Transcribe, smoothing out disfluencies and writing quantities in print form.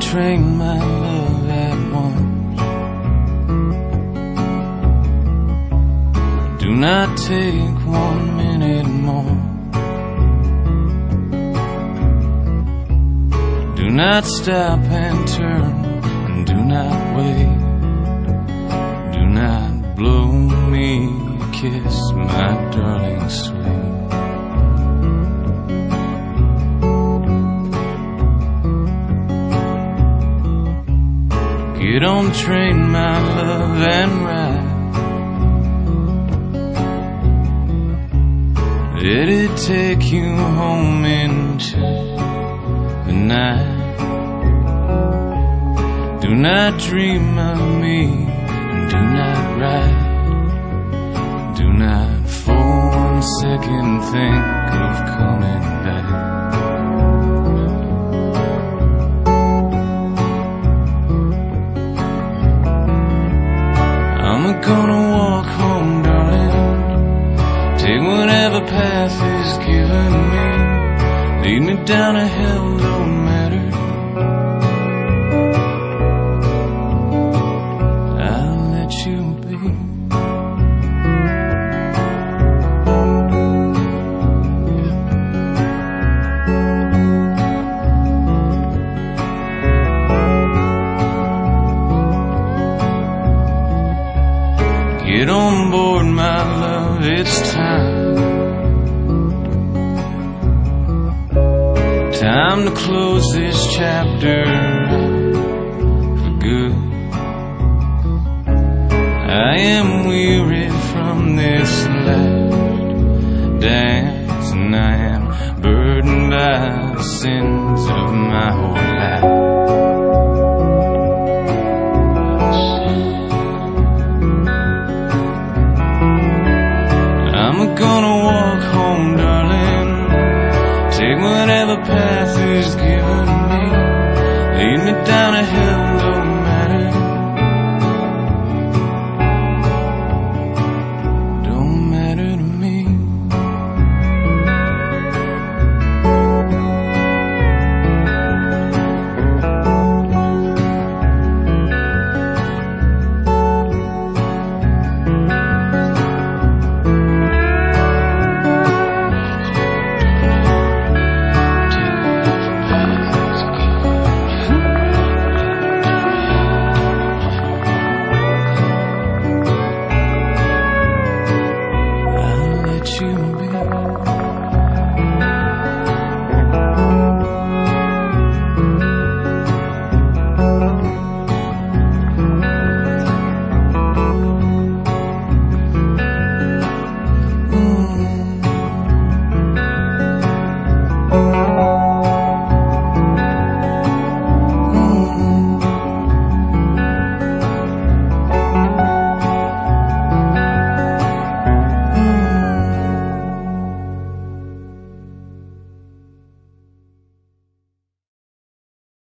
train my love at once. Do not take 1 minute more. Do not stop and turn, and do not wait. Do not blow me a kiss, my darling sweet. Get on the train, my love, and ride. Let it take you home into the night. Do not dream of me, and do not ride. Do not for 1 second think of coming back. I'm gonna walk home, darling. Take whatever path is given me. Lead me down a hill, no matter. I'll let you be. Get on board, my love, it's time. Time to close this chapter for good. I am weary from this last dance, and I am burdened by the sins of my whole life. I'm gonna walk home, darling. Take whatever path is given me. Lead me down a hill, no matter. Don't matter to me. You